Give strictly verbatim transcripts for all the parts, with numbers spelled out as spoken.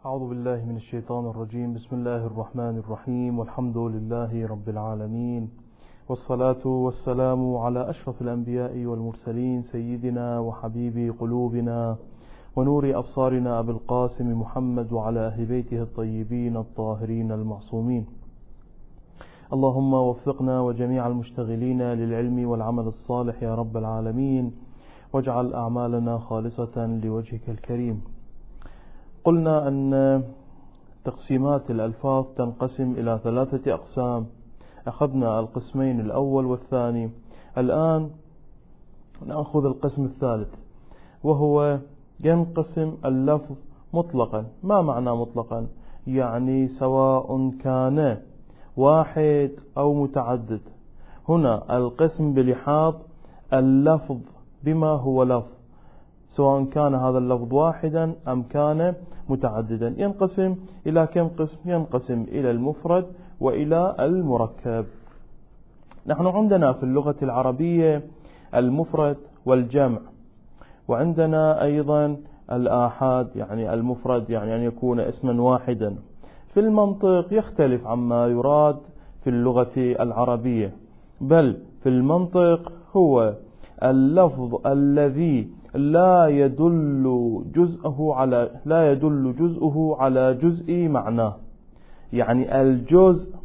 أعوذ بالله من الشيطان الرجيم. بسم الله الرحمن الرحيم، والحمد لله رب العالمين، والصلاة والسلام على أشرف الأنبياء والمرسلين، سيدنا وحبيب قلوبنا ونور أبصارنا أبي القاسم محمد وعلى أهل بيته الطيبين الطاهرين المعصومين. اللهم وفقنا وجميع المشتغلين للعلم والعمل الصالح يا رب العالمين، واجعل أعمالنا خالصة لوجهك الكريم. قلنا أن تقسيمات الألفاظ تنقسم إلى ثلاثة أقسام، أخذنا القسمين الأول والثاني، الآن نأخذ القسم الثالث، وهو ينقسم اللفظ مطلقا. ما معنى مطلقا؟ يعني سواء كان واحد أو متعدد. هنا القسم بلحاظ اللفظ بما هو لفظ، سواء كان هذا اللفظ واحدا أم كان متعددا. ينقسم إلى كم قسم؟ ينقسم إلى المفرد وإلى المركب. نحن عندنا في اللغة العربية المفرد والجمع، وعندنا أيضا الآحاد، يعني المفرد يعني أن يكون اسما واحدا. في المنطق يختلف عما يراد في اللغة العربية، بل في المنطق هو اللفظ الذي لا يدل جزءه على لا يدل جزءه على جزء معناه. يعني الجزء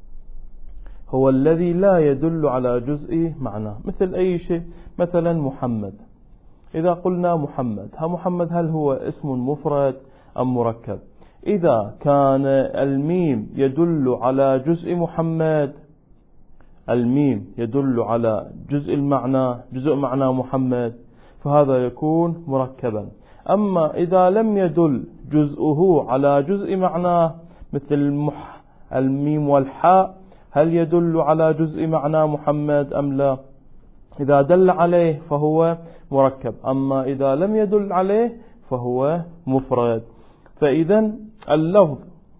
هو الذي لا يدل على جزء معناه. مثل أي شيء، مثلا محمد. إذا قلنا محمد، ها محمد هل هو اسم مفرد أم مركب؟ إذا كان الميم يدل على جزء محمد، الميم يدل على جزء المعنى، جزء معنى محمد، فهذا يكون مركبا. أما إذا لم يدل جزءه على جزء معناه، مثل المح الميم والحاء، هل يدل على جزء معنى محمد أم لا؟ إذا دل عليه فهو مركب، أما إذا لم يدل عليه فهو مفرد. فإذا اللفظ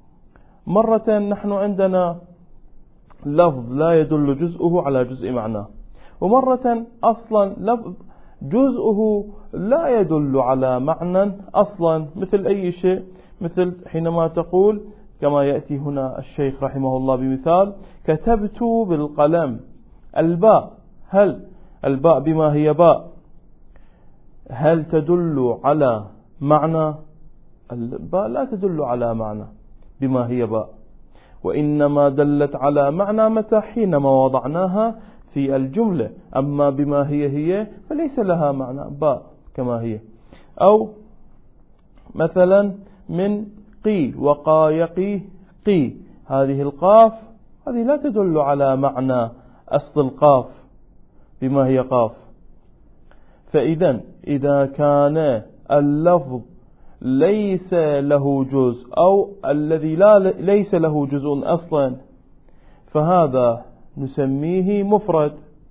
مرة نحن عندنا لفظ لا يدل جزءه على جزء معناه، ومرة أصلا لفظ جزءه لا يدل على معنى أصلا. مثل أي شيء، مثل حينما تقول كما يأتي هنا الشيخ رحمه الله بمثال: كتبت بالقلم. الباء، هل الباء بما هي باء هل تدل على معنى؟ الباء لا تدل على معنى بما هي باء، وإنما دلت على معنى متى؟ حينما وضعناها في الجملة. أما بما هي هي فليس لها معنى، باء كما هي. أو مثلا من قي وقايقي قي، هذه القاف هذه لا تدل على معنى أصل القاف بما هي قاف. فإذا إذا كان اللفظ ليس له جزء، أو الذي لا ليس له جزء أصلا، فهذا نسميه مفرد،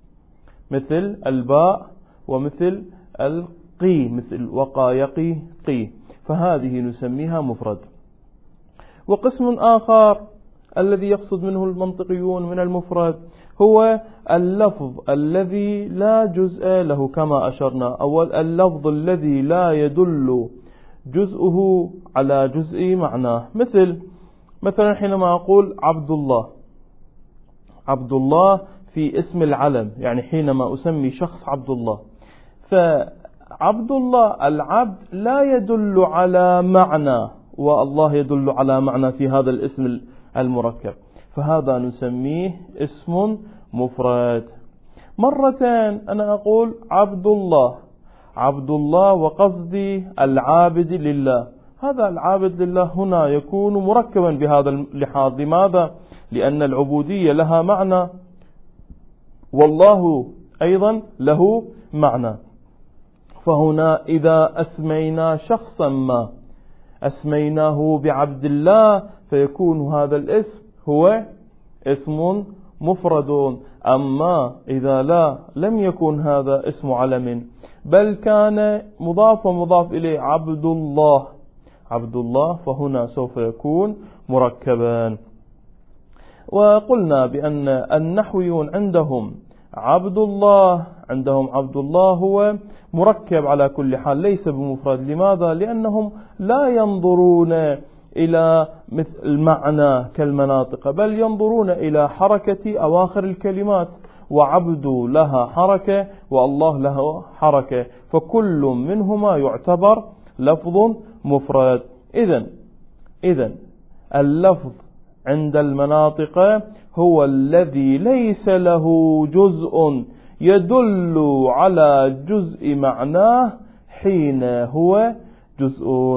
مثل الباء ومثل القي، مثل وقايقي قي، فهذه نسميها مفرد. وقسم آخر الذي يقصد منه المنطقيون من المفرد هو اللفظ الذي لا جزء له، كما أشرنا أول، اللفظ الذي لا يدل جزءه على جزء معناه. مثل مثلا حينما أقول عبد الله، عبد الله في اسم العلم، يعني حينما أسمي شخص عبد الله، فعبد الله العبد لا يدل على معنى، والله يدل على معنى في هذا الاسم المركب، فهذا نسميه اسم مفرد. مرتين أنا أقول عبد الله، عبد الله وقصدي العابد لله، هذا العابد لله هنا يكون مركبا بهذا اللحاظ. لماذا؟ لأن العبودية لها معنى، والله أيضا له معنى. فهنا إذا أسمينا شخصا ما، أسميناه بعبد الله، فيكون هذا الاسم هو اسم مفرد. أما إذا لا لم يكن هذا اسم علم، بل كان مضاف ومضاف إليه عبد الله، عبد الله، فهنا سوف يكون مركبا. وقلنا بأن النحويون عندهم عبد الله، عندهم عبد الله هو مركب على كل حال، ليس بمفرد. لماذا؟ لأنهم لا ينظرون إلى مثل المعنى كالمناطق، بل ينظرون إلى حركة أواخر الكلمات، وعبد لها حركة والله له حركة، فكل منهما يعتبر لفظ مفرد. إذن إذن اللفظ عند المناطق هو الذي ليس له جزء يدل على جزء معناه حين هو جزء.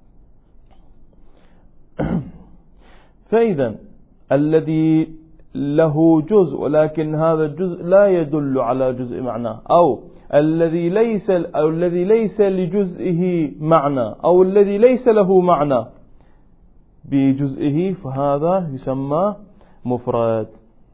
فإذا الذي له جزء ولكن هذا الجزء لا يدل على جزء معناه، أو الذي ليس أو الذي ليس لجزئه معنى، أو الذي ليس له معنى بجزئه، فهذا يسمى مفرد.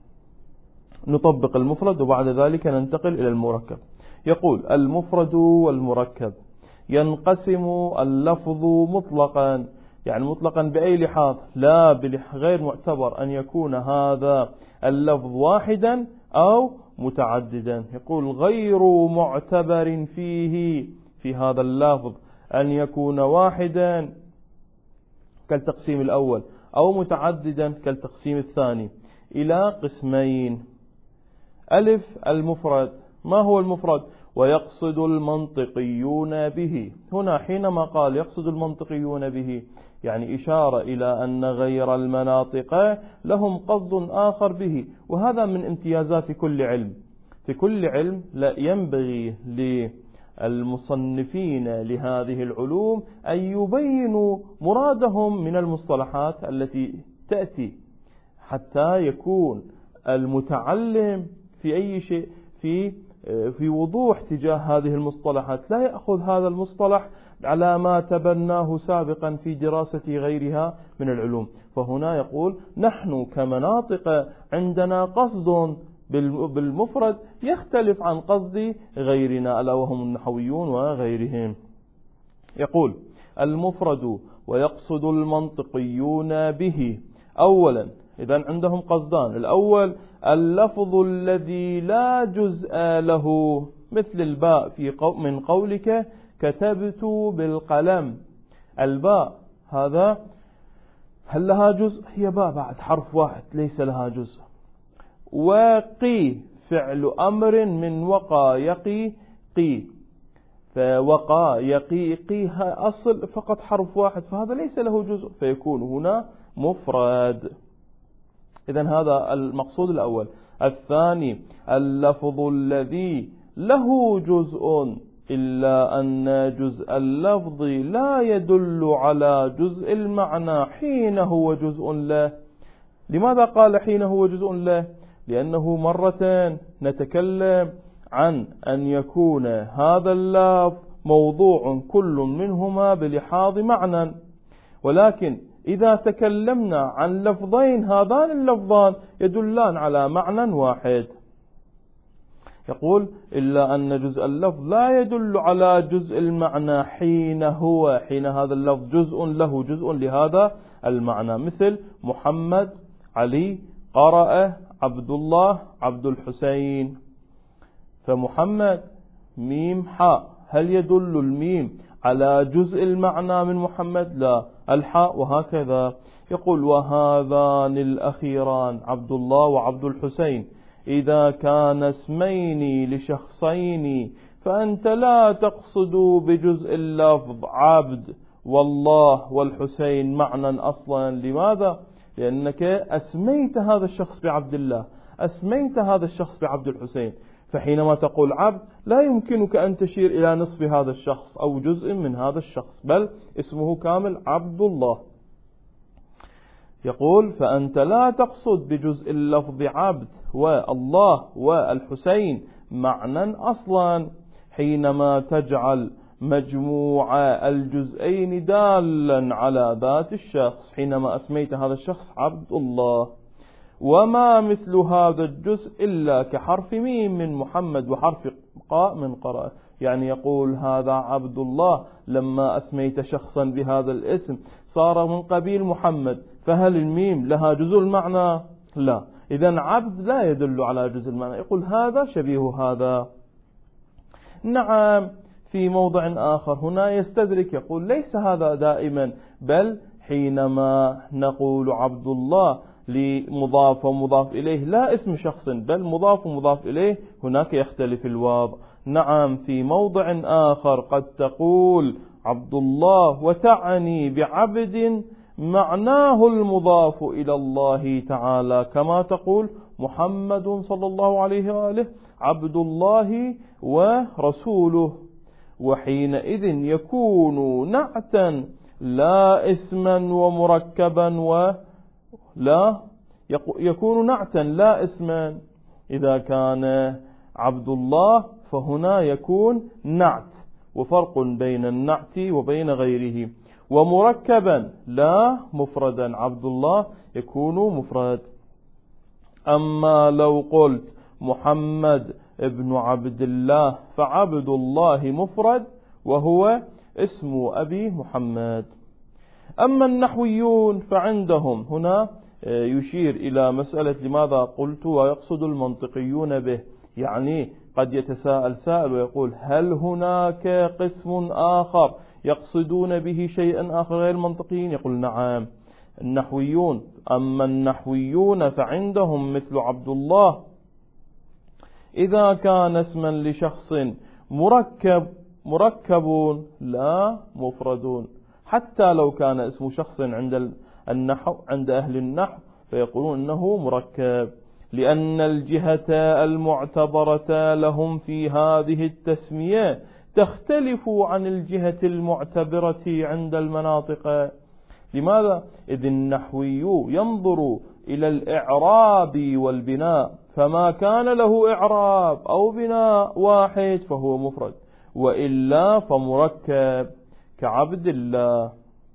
نطبق المفرد وبعد ذلك ننتقل إلى المركب. يقول: المفرد والمركب ينقسم اللفظ مطلقا، يعني مطلقا بأي لحاظ؟ لا غير معتبر أن يكون هذا اللفظ واحدا أو متعددا. يقول: غير معتبر فيه في هذا اللفظ أن يكون واحدا كالتقسيم الأول أو متعددا كالتقسيم الثاني إلى قسمين. ألف: المفرد. ما هو المفرد؟ ويقصد المنطقيون به. هنا حينما قال يقصد المنطقيون به يعني إشارة إلى أن غير المناطق لهم قصد آخر به، وهذا من امتيازات كل علم. في كل علم لا ينبغي للمصنفين لهذه العلوم أن يبينوا مرادهم من المصطلحات التي تأتي، حتى يكون المتعلم في أي شيء في في وضوح تجاه هذه المصطلحات، لا يأخذ هذا المصطلح على ما تبناه سابقا في دراسة غيرها من العلوم. فهنا يقول: نحن كمناطق عندنا قصد بالمفرد يختلف عن قصد غيرنا ألا وهم النحويون وغيرهم. يقول: المفرد ويقصد المنطقيون به. أولا، إذن عندهم قصدان: الأول اللفظ الذي لا جزء له، مثل الباء في قو من قولك كتبت بالقلم. الباء هذا هل لها جزء؟ هي باء بعد حرف واحد ليس لها جزء. وقي فعل أمر من وقى يقي قي، فوقى يقي قي أصل فقط حرف واحد، فهذا ليس له جزء فيكون هنا مفرد. إذن هذا المقصود الأول. الثاني اللفظ الذي له جزء إلا أن جزء اللفظ لا يدل على جزء المعنى حين هو جزء له. لماذا قال حين هو جزء له؟ لأنه مرتين نتكلم عن أن يكون هذا اللفظ موضوع كل منهما بلحاظ معنى، ولكن إذا تكلمنا عن لفظين هذان اللفظان يدلان على معنى واحد. يقول: إلا أن جزء اللفظ لا يدل على جزء المعنى حين هو حين هذا اللفظ جزء له جزء لهذا المعنى، مثل محمد، علي، قرأ، عبد الله، عبد الحسين. فمحمد ميم حاء، هل يدل الميم على جزء المعنى من محمد؟ لا، الحاء وهكذا. يقول: وهذان الأخيران عبد الله وعبد الحسين إذا كان اسمين لشخصين فأنت لا تقصد بجزء اللفظ عبد والله والحسين معنى أصلا. لماذا؟ لأنك أسميت هذا الشخص بعبد الله، أسميت هذا الشخص بعبد الحسين، فحينما تقول عبد لا يمكنك أن تشير إلى نصف هذا الشخص أو جزء من هذا الشخص، بل اسمه كامل عبد الله. يقول: فأنت لا تقصد بجزء اللفظ عبد والله والحسين معنى أصلا حينما تجعل مجموع الجزئين دالا على ذات الشخص، حينما أسميت هذا الشخص عبد الله. وما مثل هذا الجزء إلا كحرف ميم من محمد وحرف قاء من قرأ. يعني يقول هذا عبد الله لما أسميت شخصا بهذا الاسم صار من قبيل محمد، فهل الميم لها جزء المعنى؟ لا. إذن عبد لا يدل على جزء المعنى. يقول هذا شبيه هذا. نعم، في موضع آخر هنا يستدرك، يقول ليس هذا دائما، بل حينما نقول عبد الله لمضاف ومضاف إليه لا اسم شخص بل مضاف ومضاف إليه هناك يختلف الوضع. نعم في موضع آخر قد تقول عبد الله وتعني بعبد معناه المضاف إلى الله تعالى، كما تقول محمد صلى الله عليه وآله عبد الله ورسوله، وحينئذ يكون نعتا لا اسما ومركبا ولا يكون نعتا لا اسما. إذا كان عبد الله فهنا يكون نعت، وفرق بين النعت وبين غيره. ومركبا لا مفردا، عبد الله يكون مفرد. أما لو قلت محمد ابن عبد الله فعبد الله مفرد وهو اسم أبي محمد. أما النحويون فعندهم هنا يشير إلى مسألة لماذا قلت ويقصد المنطقيون به، يعني قد يتساءل سائل ويقول هل هناك قسم آخر يقصدون به شيئا آخر غير المنطقيين؟ يقول نعم النحويون. أما النحويون فعندهم مثل عبد الله إذا كان اسما لشخص مركب مركب لا مفردون، حتى لو كان اسم شخص عند النحو عند أهل النحو فيقولون إنه مركب، لأن الجهة المعتبرة لهم في هذه التسمية تختلف عن الجهة المعتبرة عند المناطق. لماذا؟ إذ النحوي ينظر إلى الإعراب والبناء، فما كان له إعراب أو بناء واحد فهو مفرد، وإلا فمركب كعبد الله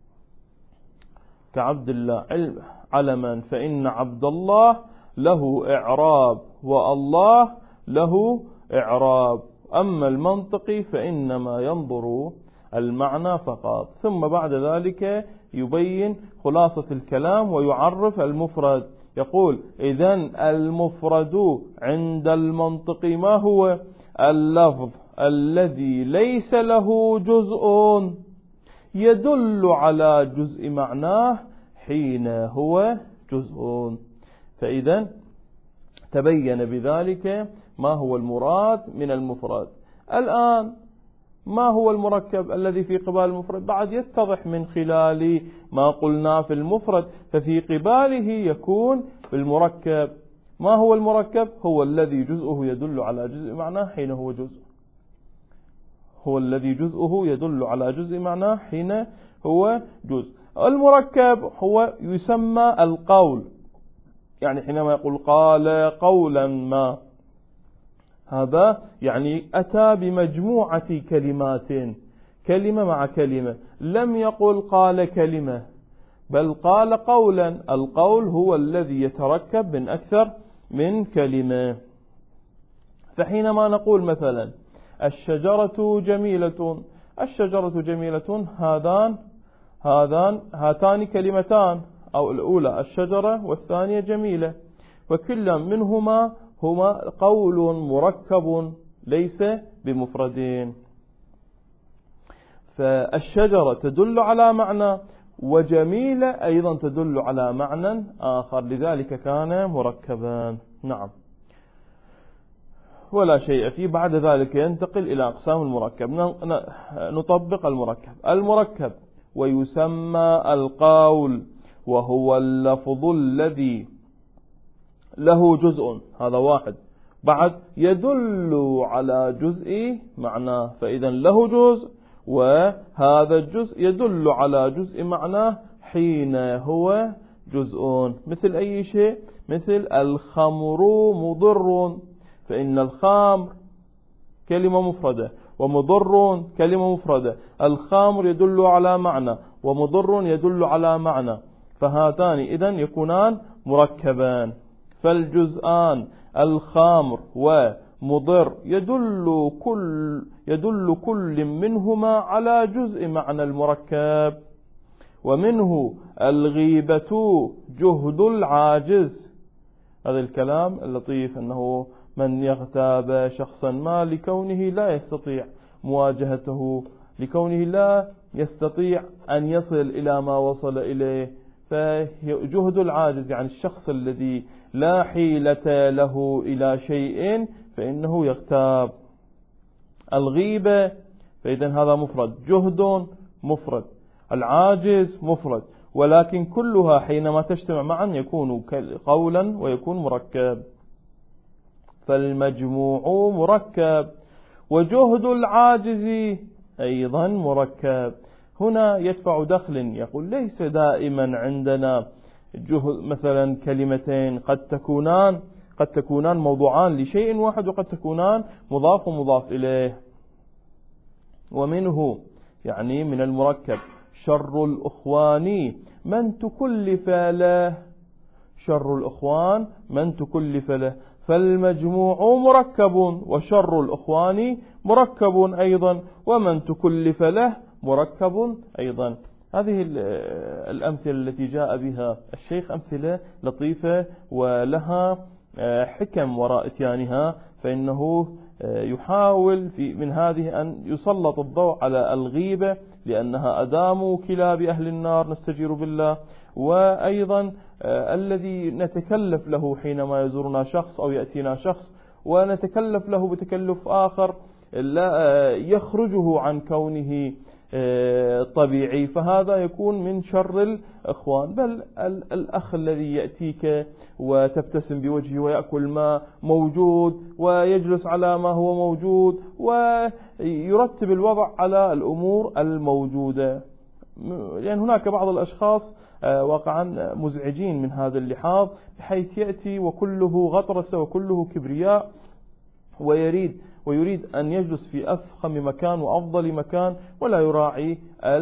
كعبد الله علما، فإن عبد الله له إعراب والله له إعراب. أما المنطقي فإنما ينظر المعنى فقط، ثم بعد ذلك يبين خلاصة الكلام ويعرف المفرد. يقول إذن المفرد عند المنطق ما هو؟ اللفظ الذي ليس له جزء يدل على جزء معناه حين هو جزء. فإذا تبين بذلك ما هو المراد من المفرد. الآن ما هو المركب الذي في قبال المفرد؟ بعد يتضح من خلال ما قلنا في المفرد، ففي قباله يكون المركب. ما هو المركب؟ هو الذي جزءه يدل على جزء معناه حين هو جزء هو الذي جزءه يدل على جزء معناه حين هو جزء. المركب هو يسمى القول، يعني حينما يقول قال قولا ما، هذا يعني أتى بمجموعة كلمات، كلمة مع كلمة، لم يقل قال كلمة بل قال قولا. القول هو الذي يتركب من أكثر من كلمة. فحينما نقول مثلا الشجرة جميلة، الشجرة جميلة هذان هذان هاتان كلمتان، أو الأولى الشجرة والثانية جميلة، وكل منهما هما قول مركب ليس بمفردين. فالشجرة تدل على معنى، وجميلة أيضا تدل على معنى آخر، لذلك كان مركبان. نعم، ولا شيء فيه. بعد ذلك ينتقل إلى أقسام المركب. نطبق المركب. المركب ويسمى القول، وهو اللفظ الذي له جزء، هذا واحد، بعد يدل على جزء معناه، فإذا له جزء وهذا الجزء يدل على جزء معناه حين هو جزء. مثل أي شيء؟ مثل الخمر مضر، فإن الخمر كلمة مفردة ومضر كلمة مفردة. الخمر يدل على معنى ومضر يدل على معنى، فهاتان إذن يكونان مركبان. فالجزءان الخمر ومضر يدل كل يدل كل منهما على جزء معنى المركب. ومنه الغيبة جهد العاجز، هذا الكلام اللطيف أنه من يغتاب شخصا ما لكونه لا يستطيع مواجهته لكونه لا يستطيع أن يصل إلى ما وصل إليه. فجهد العاجز يعني الشخص الذي لا حيلة له إلى شيء فإنه يغتاب. الغيبة فإذا هذا مفرد، جهد مفرد، العاجز مفرد، ولكن كلها حينما تجتمع معا يكون قولا ويكون مركب. فالمجموع مركب، وجهد العاجز أيضا مركب. هنا يدفع دخل، يقول ليس دائما عندنا جهد مثلا كلمتين قد تكونان قد تكونان موضوعان لشيء واحد، وقد تكونان مضاف ومضاف إليه. ومنه يعني من المركب شر الأخوان من تكلف له، شر الأخوان من تكلف له. فالمجموع مركب، وشر الأخوان مركب أيضا، ومن تكلف له مركب أيضا. هذه الأمثلة التي جاء بها الشيخ أمثلة لطيفة ولها حكم وراء اتيانها، فإنه يحاول في من هذه أن يسلط الضوء على الغيبة لأنها أدام كلاب أهل النار، نستجير بالله. وأيضا الذي نتكلف له حينما يزورنا شخص أو يأتينا شخص، ونتكلف له بتكلف آخر لا يخرجه عن كونه طبيعي، فهذا يكون من شر الإخوان. بل الأخ الذي يأتيك وتبتسم بوجهه ويأكل ما موجود ويجلس على ما هو موجود ويرتب الوضع على الأمور الموجودة، لأن هناك بعض الأشخاص واقعا مزعجين من هذا اللحاظ، بحيث يأتي وكله غطرسة وكله كبرياء، ويريد ويريد أن يجلس في أفخم مكان وأفضل مكان ولا يراعي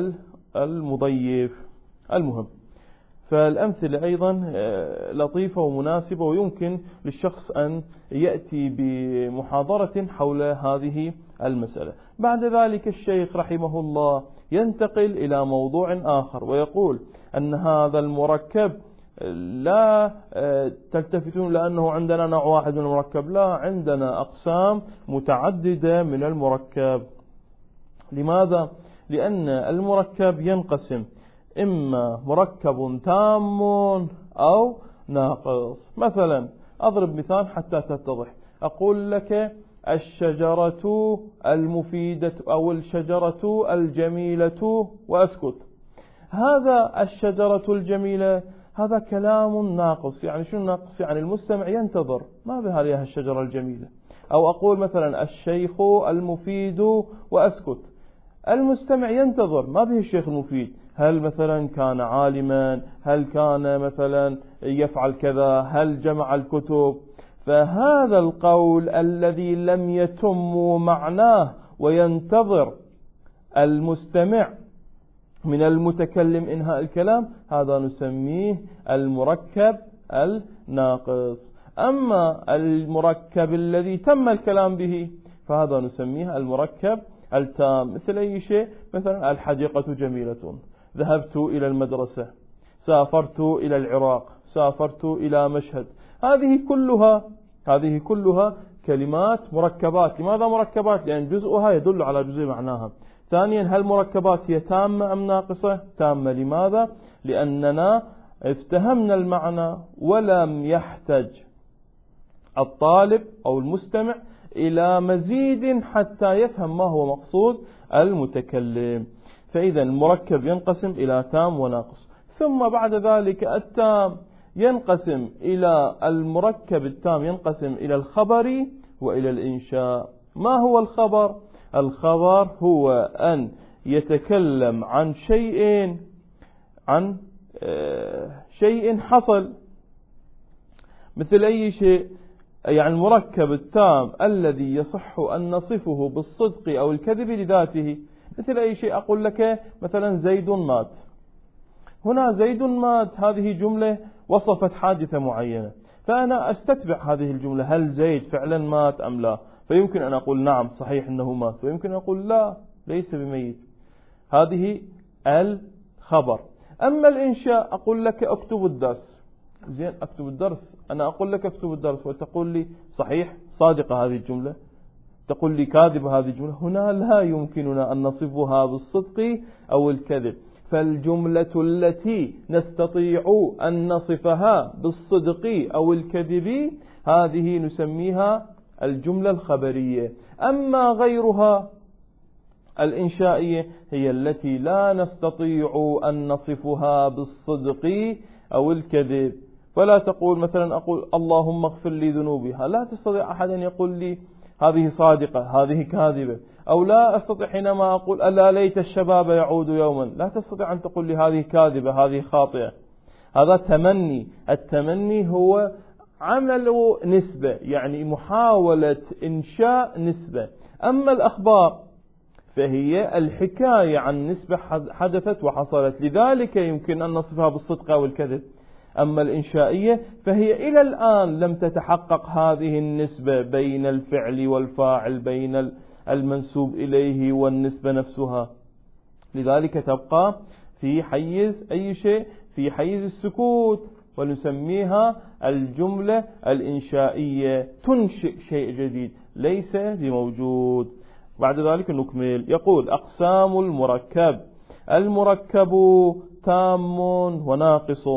المضيف. المهم، فالأمثلة أيضا لطيفة ومناسبة، ويمكن للشخص أن يأتي بمحاضرة حول هذه المسألة. بعد ذلك الشيخ رحمه الله ينتقل إلى موضوع آخر، ويقول أن هذا المركب لا تلتفتون لأنه عندنا نوع واحد من المركب، لا، عندنا أقسام متعددة من المركب. لماذا؟ لأن المركب ينقسم إما مركب تام أو ناقص. مثلا أضرب مثال حتى تتضح، أقول لك الشجرة المفيدة أو الشجرة الجميلة وأسكت. هذا الشجرة الجميلة هذا كلام ناقص. يعني شو ناقص؟ يعني المستمع ينتظر ما بها لها الشجرة الجميلة. أو أقول مثلا الشيخ المفيد وأسكت، المستمع ينتظر ما به الشيخ المفيد، هل مثلا كان عالما، هل كان مثلا يفعل كذا، هل جمع الكتب. فهذا القول الذي لم يتم معناه وينتظر المستمع من المتكلم إنهاء الكلام، هذا نسميه المركب الناقص. أما المركب الذي تم الكلام به فهذا نسميه المركب التام. مثل أي شيء، مثلا الحديقة جميلة، ذهبت إلى المدرسة، سافرت إلى العراق، سافرت إلى مشهد. هذه كلها هذه كلها كلمات مركبات. لماذا مركبات؟ لأن جزءها يدل على جزء معناها. ثانيا، هل مركبات هي تامة أم ناقصة؟ تامة. لماذا؟ لأننا افتهمنا المعنى ولم يحتج الطالب أو المستمع إلى مزيد حتى يفهم ما هو مقصود المتكلم. فإذا المركب ينقسم إلى تام وناقص. ثم بعد ذلك التام ينقسم إلى المركب التام ينقسم إلى الخبر وإلى الإنشاء. ما هو الخبر؟ الخبر هو أن يتكلم عن شيء عن شيء حصل. مثل أي شيء؟ يعني المركب التام الذي يصح أن نصفه بالصدق أو الكذب لذاته. مثل أي شيء؟ أقول لك مثلا زيد مات. هنا زيد مات، هذه جملة وصفت حادثة معينة، فأنا أستتبع هذه الجملة، هل زيد فعلا مات أم لا؟ فيمكن أن أقول نعم صحيح أنه مات، ويمكن أن أقول لا ليس بميت. هذه الخبر. أما الإنشاء، أقول لك أكتب الدرس. زين، أكتب الدرس، أنا أقول لك أكتب الدرس وتقول لي صحيح صادقة هذه الجملة، تقول لي كاذب هذه الجملة، هنا لا يمكننا أن نصفها بالصدق أو الكذب. فالجملة التي نستطيع أن نصفها بالصدق أو الكذب هذه نسميها الجملة الخبرية. أما غيرها الإنشائية هي التي لا نستطيع أن نصفها بالصدق أو الكذب. فلا تقول مثلا أقول اللهم اغفر لي ذنوبها، لا تستطيع أحد أن يقول لي هذه صادقة هذه كاذبة. أو لا أستطيع حينما أقول ألا ليت الشباب يعود يوما، لا تستطيع أن تقول لي هذه كاذبة هذه خاطئة. هذا تمني. التمني هو عمل نسبة، يعني محاولة إنشاء نسبة. أما الأخبار فهي الحكاية عن نسبة حدثت وحصلت، لذلك يمكن أن نصفها بالصدق أو الكذب. أما الإنشائية فهي إلى الآن لم تتحقق هذه النسبة بين الفعل والفاعل، بين المنسوب إليه والنسبة نفسها، لذلك تبقى في حيز أي شيء، في حيز السكوت، ونسميها الجملة الإنشائية، تنشئ شيء جديد ليس بموجود. بعد ذلك نكمل. يقول أقسام المركب. المركب تام وناقص.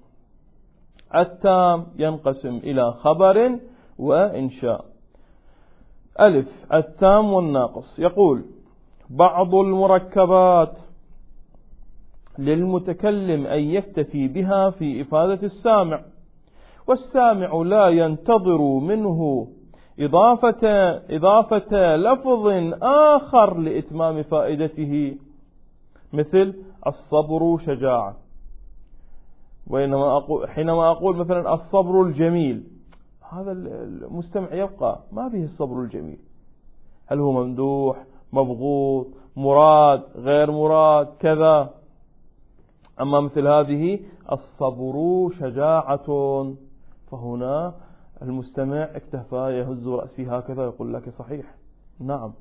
التام ينقسم إلى خبر وإنشاء. ألف التام والناقص. يقول بعض المركبات للمتكلم أن يكتفي بها في إفادة السامع، والسامع لا ينتظر منه إضافة, إضافة لفظ آخر لإتمام فائدته، مثل الصبر شجاعة. وإنما أقول حينما أقول مثلا الصبر الجميل، هذا المستمع يبقى ما به الصبر الجميل، هل هو ممدوح مبغوض مراد غير مراد كذا. أما مثل هذه الصبر شجاعة، فهنا المستمع اكتفى يهز رأسي هكذا يقول لك صحيح نعم.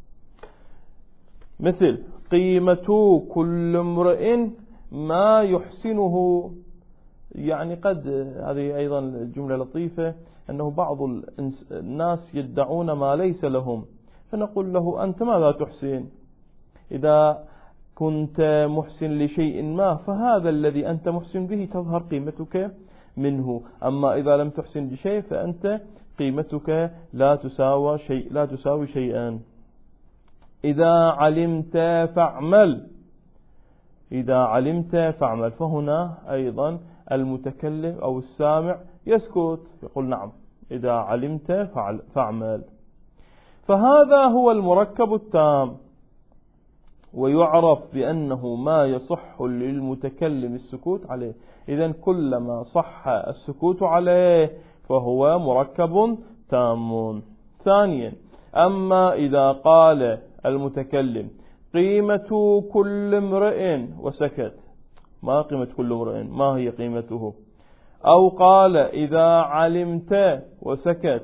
مثل قيمة كل امرئ ما يحسنه، يعني قد هذه أيضا جملة لطيفة، أنه بعض الناس يدعون ما ليس لهم، فنقول له أنت ماذا تحسن؟ إذا كنت محسن لشيء ما فهذا الذي أنت محسن به تظهر قيمتك منه، أما إذا لم تحسن بشيء فأنت قيمتك لا تساوي شيء لا تساوي شيئا. إذا علمت فاعمل. إذا علمت فاعمل، فهنا أيضا المتكلم أو السامع يسكت يقول نعم إذا علمت فاعمل. فهذا هو المركب التام، ويعرف بأنه ما يصح للمتكلم السكوت عليه. إذن كلما صح السكوت عليه فهو مركب تام. ثانيا، أما إذا قال المتكلم قيمة كل امرئ وسكت، ما قيمة كل امرئ، ما هي قيمته؟ أو قال إذا علمت وسكت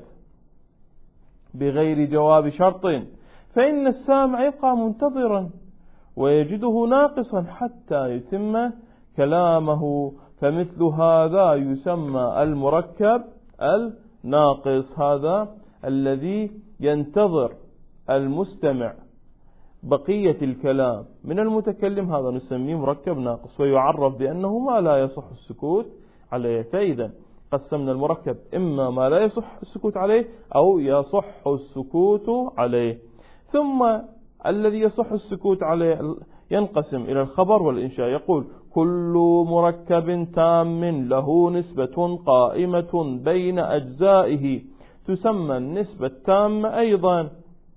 بغير جواب شرط، فإن السامع يبقى منتظرا ويجده ناقصا حتى يتم كلامه، فمثل هذا يسمى المركب الناقص، هذا الذي ينتظر المستمع بقية الكلام من المتكلم، هذا نسميه مركب ناقص، ويعرف بأنه ما لا يصح السكوت عليه. فإذا قسمنا المركب إما ما لا يصح السكوت عليه أو يصح السكوت عليه. ثم الذي يصح السكوت عليه ينقسم إلى الخبر والإنشاء. يقول كل مركب تام له نسبة قائمة بين أجزائه تسمى النسبة التامة أيضا،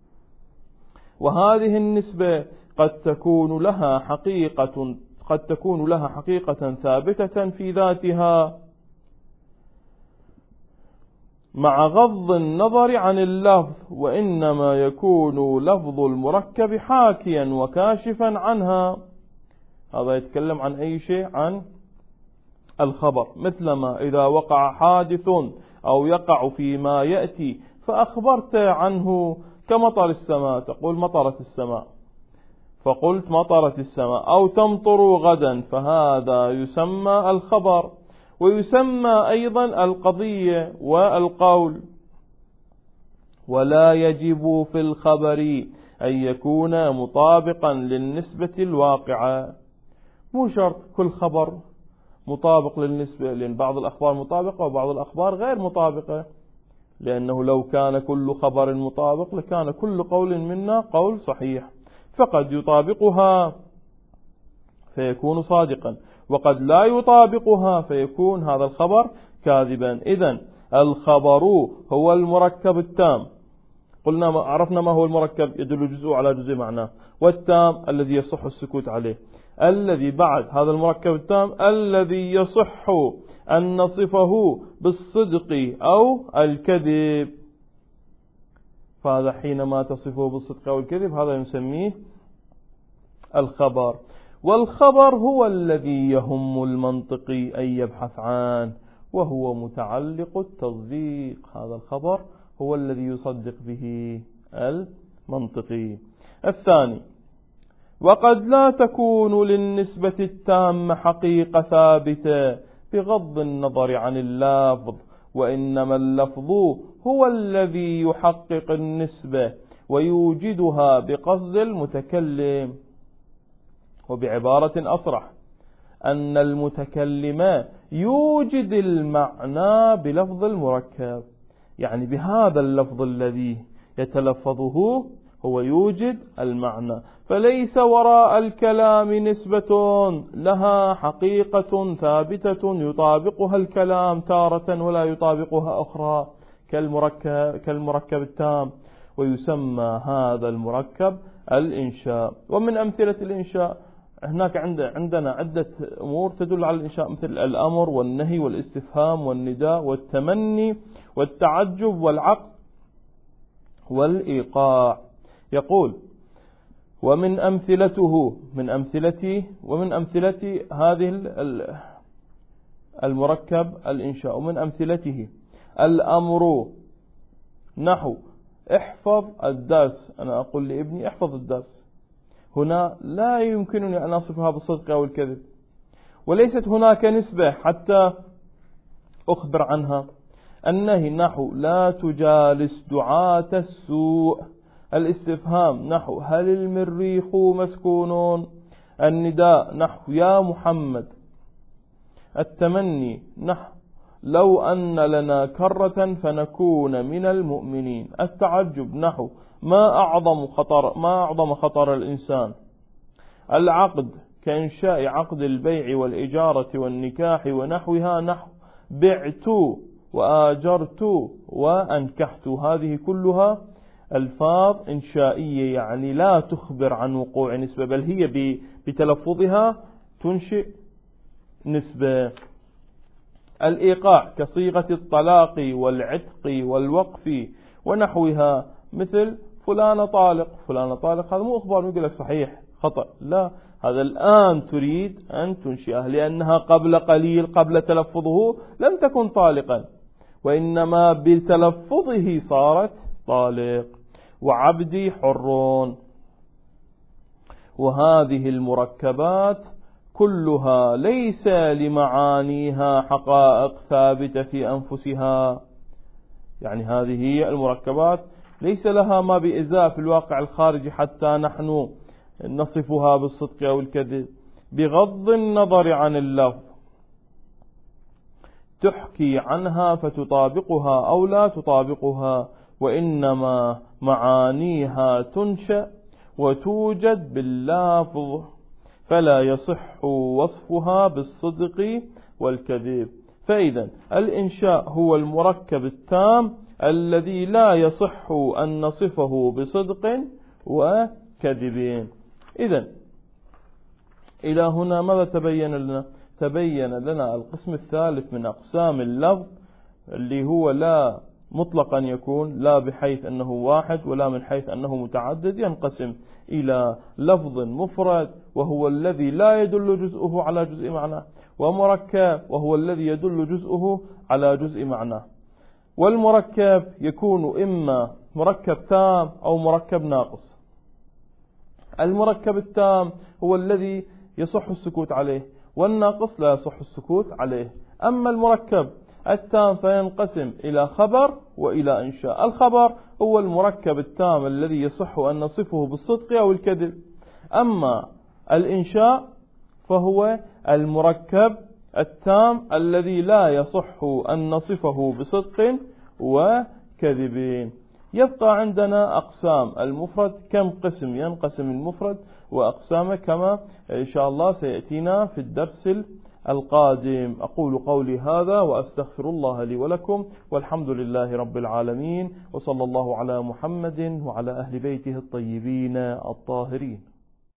وهذه النسبة قد تكون لها حقيقة قد تكون لها حقيقة ثابتة في ذاتها مع غض النظر عن اللفظ، وإنما يكون لفظ المركب حاكيا وكاشفا عنها. هذا يتكلم عن أي شيء؟ عن الخبر، مثلما إذا وقع حادث أو يقع فيما يأتي فأخبرت عنه كمطر السماء، تقول مطرت السماء فقلت مطرت السماء، أو تمطر غدا، فهذا يسمى الخبر. ويسمى أيضا القضية والقول. ولا يجب في الخبر أن يكون مطابقا للنسبة الواقعة. مو شرط كل خبر مطابق للنسبة، لأن بعض الأخبار مطابقة وبعض الأخبار غير مطابقة، لأنه لو كان كل خبر مطابق لكان كل قول منا قول صحيح، فقد يطابقها فيكون صادقا، وقد لا يطابقها فيكون هذا الخبر كاذبا. إذن الخبر هو المركب التام، قلنا عرفنا ما هو المركب، يدل جزء على جزء معناه، والتام الذي يصح السكوت عليه. الذي بعد هذا المركب التام الذي يصح أن نصفه بالصدق أو الكذب، فهذا حينما تصفه بالصدق أو الكذب هذا نسميه الخبر. والخبر هو الذي يهم المنطقي أن يبحث عنه، وهو متعلق التصديق. هذا الخبر هو الذي يصدق به المنطقي. الثاني، وقد لا تكون للنسبة التامة حقيقة ثابتة بغض النظر عن اللفظ، وإنما اللفظ هو الذي يحقق النسبة ويوجدها بقصد المتكلم. وبعبارة أصرح، أن المتكلم يوجد المعنى بلفظ المركب، يعني بهذا اللفظ الذي يتلفظه هو يوجد المعنى، فليس وراء الكلام نسبة لها حقيقة ثابتة يطابقها الكلام تارة ولا يطابقها أخرى كالمركب, كالمركب التام، ويسمى هذا المركب الإنشاء. ومن أمثلة الإنشاء هناك عندنا عدة أمور تدل على الإنشاء، مثل الأمر والنهي والاستفهام والنداء والتمني والتعجب والعقد والإيقاع. يقول: ومن أمثلته من أمثلته ومن أمثلة هذه المركب الإنشاء، ومن أمثلته الأمر، نحو احفظ الدرس. أنا أقول لابني احفظ الدرس، هنا لا يمكنني أن أصفها بالصدق أو الكذب، وليست هناك نسبة حتى أخبر عنها. النهي، نحو لا تجالس دعاة السوء. الاستفهام، نحو هل المريخ مسكون. النداء، نحو يا محمد. التمني، نحو لو أن لنا كرة فنكون من المؤمنين. التعجب، نحو ما أعظم خطر ما أعظم خطر الإنسان. العقد، كإنشاء عقد البيع والإجارة والنكاح ونحوها، نحو بعت وآجرت وأنكحت. هذه كلها ألفاظ إنشائية، يعني لا تخبر عن وقوع نسبة، بل هي بتلفظها تنشئ نسبة. الإيقاع كصيغة الطلاق والعتق والوقف ونحوها، مثل فلان طالق. فلان طالق هذا مو أخبار يقول لك صحيح خطأ، لا، هذا الآن تريد أن تنشئه، لأنها قبل قليل قبل تلفظه لم تكن طالقا، وإنما بتلفظه صارت طالق. وعبدي حرون. وهذه المركبات كلها ليس لمعانيها حقائق ثابتة في أنفسها، يعني هذه هي المركبات ليس لها ما بإزاء في الواقع الخارجي حتى نحن نصفها بالصدق أو الكذب، بغض النظر عن اللفظ، تحكي عنها فتطابقها أو لا تطابقها، وإنما معانيها تنشأ وتوجد باللفظ، فلا يصح وصفها بالصدق والكذب. فإذا الإنشاء هو المركب التام الذي لا يصح أن نصفه بصدق وكذب. إذا إلى هنا ماذا تبين لنا؟ تبين لنا القسم الثالث من أقسام اللفظ، اللي هو لا مطلقا يكون، لا بحيث أنه واحد ولا من حيث أنه متعدد، ينقسم إلى لفظ مفرد وهو الذي لا يدل جزءه على جزء معناه، ومركب وهو الذي يدل جزءه على جزء معناه. والمركب يكون إما مركب تام أو مركب ناقص. المركب التام هو الذي يصح السكوت عليه، والناقص لا يصح السكوت عليه. أما المركب التام فينقسم إلى خبر وإلى إنشاء. الخبر هو المركب التام الذي يصح أن نصفه بالصدق أو الكذب، أما الإنشاء فهو المركب التام الذي لا يصح أن نصفه بصدق وكذب. يبقى عندنا أقسام المفرد، كم قسم ينقسم المفرد وأقسامه كما إن شاء الله سيأتينا في الدرس القادم. أقول قولي هذا وأستغفر الله لي ولكم، والحمد لله رب العالمين، وصلى الله على محمد وعلى أهل بيته الطيبين الطاهرين.